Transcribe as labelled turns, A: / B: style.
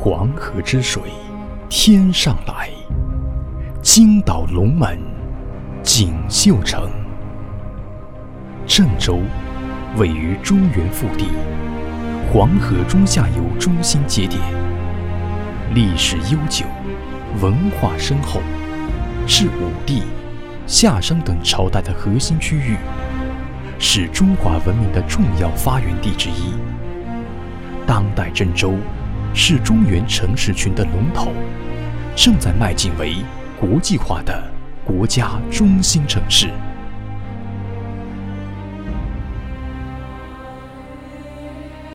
A: 黄河之水天上来，津岛龙门锦绣城。郑州位于中原腹地，黄河中下游中心节点，历史悠久，文化深厚，是武帝、夏商等朝代的核心区域，是中华文明的重要发源地之一。当代郑州是中原城市群的龙头，正在迈进为国际化的国家中心城市。